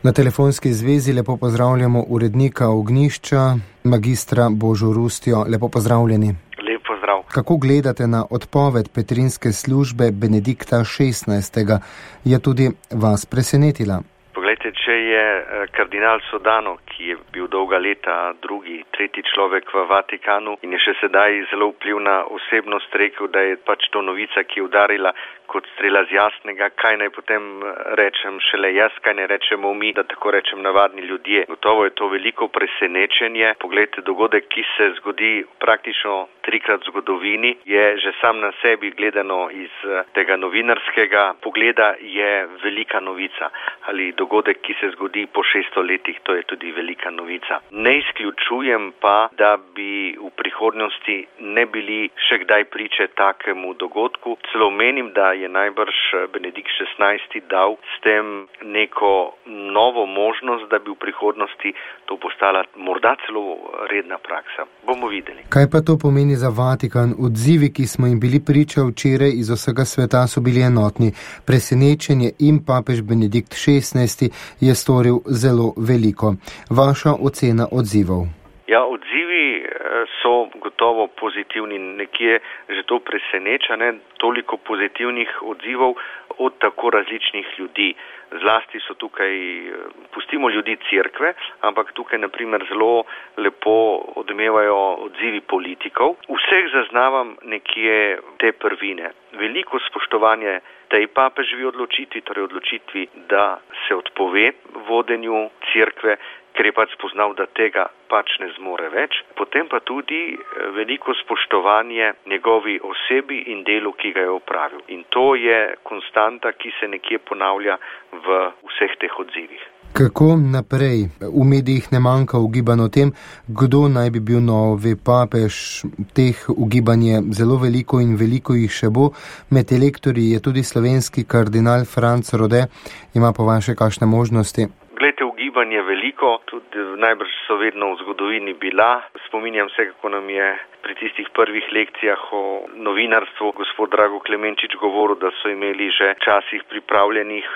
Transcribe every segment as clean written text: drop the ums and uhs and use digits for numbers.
Na telefonski zvezi lepo pozdravljamo urednika Ognjišča, magistra Božo Rustjo. Lepo pozdravljeni. Lep pozdrav. Kako gledate na odpoved petrinske službe Benedikta XVI? Je tudi vas presenetila? Poglejte, če je kardinal Sodano, ki je bil dolga leta drugi, tretji človek v Vatikanu in je še sedaj zelo vplivna osebnost, rekel, da je pač to novica, ki je udarila kot strela z jasnega, kaj naj potem rečem šele jaz, kaj ne rečemo mi, da tako rečem navadni ljudje. Gotovo je to veliko presenečenje. Poglejte, dogodek, ki se zgodi praktično trikrat v zgodovini, je že sam na sebi gledano iz tega novinarskega pogleda je velika novica. Ali dogodek, ki se zgodi po 600 letih, to je tudi velika novica. Ne izključujem pa, da bi v prihodnosti ne bili še kdaj priče takemu dogodku. Celo menim, da je najbrž Benedikt XVI dal s tem neko novo možnost, da bi v prihodnosti to postala morda celo redna praksa. Bomo videli. Kaj pa to pomeni za Vatikan? Odzivi, ki smo jim bili priča včeraj iz vsega sveta, so bili enotni. Presenečenje in papež Benedikt XVI je storil zelo veliko. Vaša ocena odzivov? Ja, odzivi so gotovo pozitivni. Nekje že to preseneča, toliko pozitivnih odzivov od tako različnih ljudi. Zlasti so tukaj, pustimo ljudi cerkve, ampak tukaj naprimer zelo lepo odmevajo odzivi politikov. Vseh zaznavam nekje te prvine. Veliko spoštovanje tej papeževi odločitvi, torej odločitvi, da se odpove vodenju cerkve, ker je pač spoznal, da tega pač ne zmore več. Potem pa tudi veliko spoštovanje njegovi osebi in delu, ki ga je opravil. In to je konstanta, ki se nekje ponavlja v vseh teh odzivih. Kako naprej? V medijih ne manjka ugibanj o tem, kdo naj bi bil novi papež. Teh ugibanj je zelo veliko in veliko jih še bo. Med elektorji je tudi slovenski kardinal Franc Rode. Ima po vaše kakšne možnosti? Glejte, ugibanje veliko, tudi najbrž so vedno v zgodovini bila. Spominjam se, kako nam je pri tistih prvih lekcijah o novinarstvu gospod Drago Klemenčič govoril, da so imeli že časih pripravljenih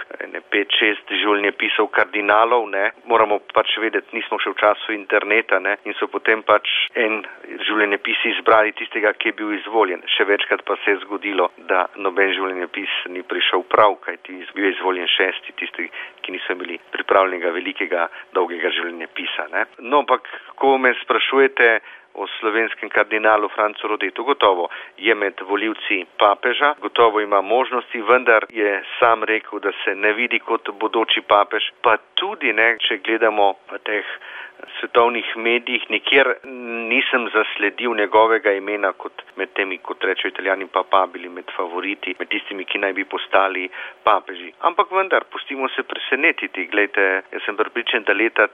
5-6 življenjepisov kardinalov. Moramo pač vedeti, nismo še v času interneta in so potem pač en življenjepis izbrali tistega, ki je bil izvoljen. Še večkrat pa se je zgodilo, da noben življenjepis ni prišel prav, kajti bil je izvoljen 6, tisti, ki niso imeli pripravljenega velikega, dolgega življenjepisa. No, ampak ko me sprašujete o slovenskem kardinalu Francu Rodetu, gotovo je med volivci papeža, gotovo ima možnosti, vendar je sam rekel, da se ne vidi kot bodoči papež, pa tudi če gledamo v teh svetovnih medijih, nikjer nisem zasledil njegovega imena kot med temi, kot rečejo Italijani, papabili, med favoriti, med tistimi, ki naj bi postali papeži. Ampak vendar, pustimo se presenetiti. Glejte, jaz sem prepričan, da leta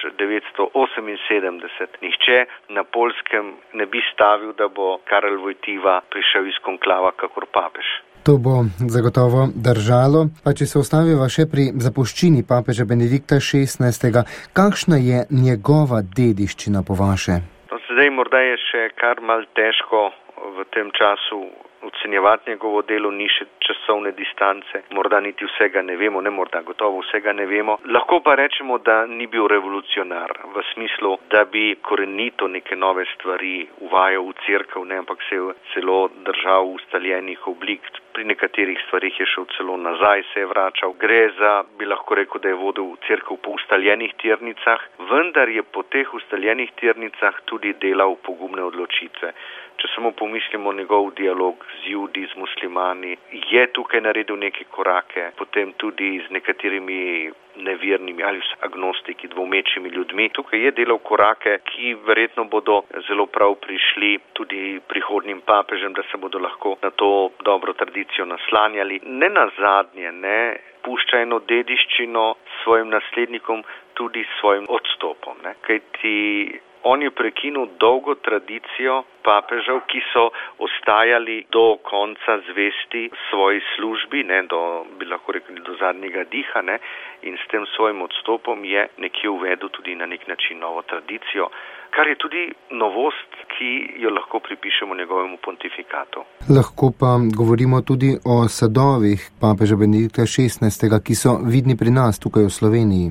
1978 nihče na Poljskem ne bi stavil, da bo Karel Wojtyła prišel iz konklava kakor papež. To bo zagotovo držalo. Pa če se ostaviva še pri zapuščini papeža Benedikta XVI, kakšna je njegova dediščina po vaše? Zdaj morda je še kar mal težko v tem času ocenjevati njegovo delo, ni še časovne distance, morda niti vsega ne vemo, gotovo vsega ne vemo. Lahko pa rečemo, da ni bil revolucionar v smislu, da bi korenito neke nove stvari uvajal v cerkev, ampak se je celo držal ustaljenih oblik. Pri nekaterih stvarih je šel celo nazaj, se je vračal. Gre za, bi lahko rekel, da je vodil cerkev po ustaljenih tirnicah, vendar je po teh ustaljenih tirnicah tudi delal pogumne odločitve. Če samo pomislimo njegov dialog z Judi, z muslimani, je tukaj naredil neke korake, potem tudi z nekaterimi nevernimi ali agnostiki, dvomečimi ljudmi. Tukaj je delal korake, ki verjetno bodo zelo prav prišli tudi prihodnjim papežem, da se bodo lahko na to dobro tradicijo naslanjali. Ne nazadnje, pušča eno dediščino svojim naslednikom, tudi svojim odstopom. Kajti on je prekinil dolgo tradicijo papežev, ki so ostajali do konca zvesti svoji službi, bi lahko rekli do zadnjega diha, in s tem svojim odstopom je nekje uvedel tudi na nek način novo tradicijo, kar je tudi novost, ki jo lahko pripišemo njegovemu pontifikatu. Lahko pa govorimo tudi o sadovih papeža Benedikta XVI, ki so vidni pri nas tukaj v Sloveniji.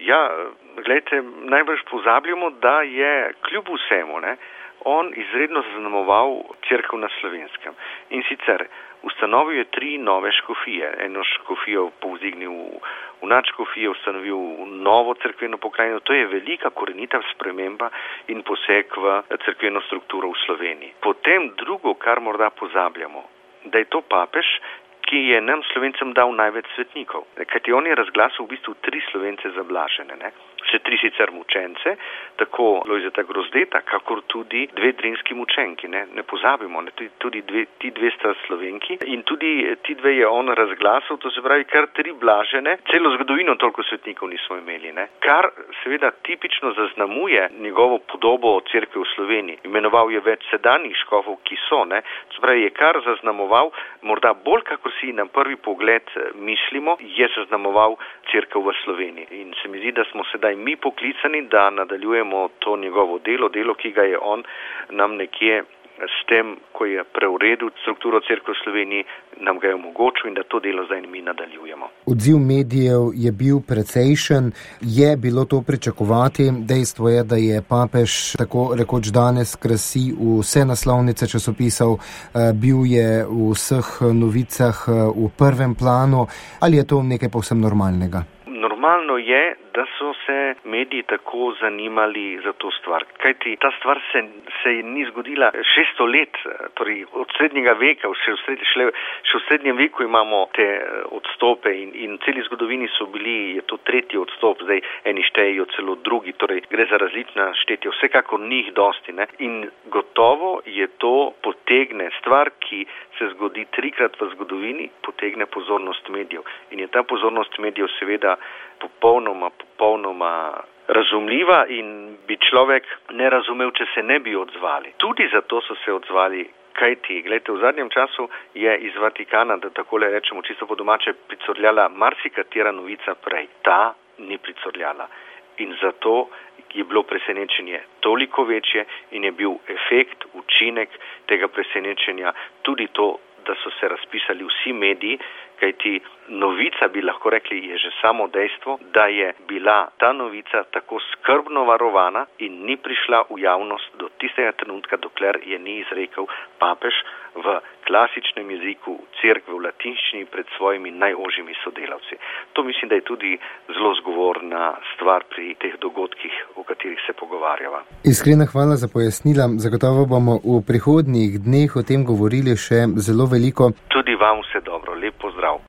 Ja, gledajte, najbrž pozabljamo, da je kljub vsemu, on izredno zaznamoval cerkev na Slovenskem. In sicer ustanovil je 3 nove škofije. Eno škofijo povzdignil v nadškofijo, ustanovil novo cerkveno pokrajino. To je velika korenita sprememba in poseg v cerkveno strukturo v Sloveniji. Potem drugo, kar morda pozabljamo, da je to papež, ki je nam Slovencem dal največ svetnikov. Kajti on je razglasil v bistvu 3 Slovence za blažene. Še 3 sicer mučence, tako Lojzeta Grozdeta, kakor tudi 2 drinski mučenki. Ne pozabimo, tudi ti 2 sta Slovenki in tudi ti 2 je on razglasil, to se pravi kar 3 blažene. Celo zgodovino toliko svetnikov nismo imeli. Kar seveda tipično zaznamuje njegovo podobo cerkve v Sloveniji. Imenoval je več sedanjih škofov, ki so. Se pravi, je kar zaznamoval, morda bolj kakor si na prvi pogled mislimo, je zaznamoval cerkev v Sloveniji. In se mi zdi, da smo sedaj mi poklicani, da nadaljujemo to njegovo delo, ki ga je on nam nekje s tem, ko je preuredil strukturo cerkve v Sloveniji, nam ga je omogočil in da to delo zdaj mi nadaljujemo. Odziv medijev je bil precejšen, je bilo to pričakovati. Dejstvo je, da je papež tako rekoč danes krasi vse naslovnice časopisov, bil je v vseh novicah v prvem planu. Ali je to nekaj povsem normalnega? Normalno je, da so se mediji tako zanimali za to stvar. Kajti ta stvar se ni zgodila 600 let, torej od srednjega veka, še v srednjem veku imamo te odstope in v celi zgodovini so bili, je to 3. odstop, zdaj eni štejejo celo drugi, torej gre za različna štetja, vsekakor ni jih dosti. In gotovo je to potegne stvar, ki se zgodi 3-krat v zgodovini, potegne pozornost medijev. In je ta pozornost medijev seveda popolnoma razumljiva in bi človek ne razumel, če se ne bi odzvali. Tudi zato so se odzvali, kajti, gledajte, v zadnjem času je iz Vatikana, da takole rečemo čisto po domače, pricurljala marsikatera novica prej. Ta ni pricurljala. In zato je bilo presenečenje toliko večje in je bil efekt, učinek tega presenečenja tudi to, da so se razpisali vsi mediji, kajti novica, bi lahko rekli, je že samo dejstvo, da je bila ta novica tako skrbno varovana in ni prišla v javnost do tistega trenutka, dokler je ni izrekel papež v klasičnem jeziku cerkve v latinščini pred svojimi najožjimi sodelavci. To mislim, da je tudi zelo zgovorna stvar pri teh dogodkih, o katerih se pogovarjava. Iskrena hvala za pojasnila. Zagotovo bomo v prihodnjih dneh o tem govorili še zelo veliko. Tudi vam vse dobro. Lep pozdrav.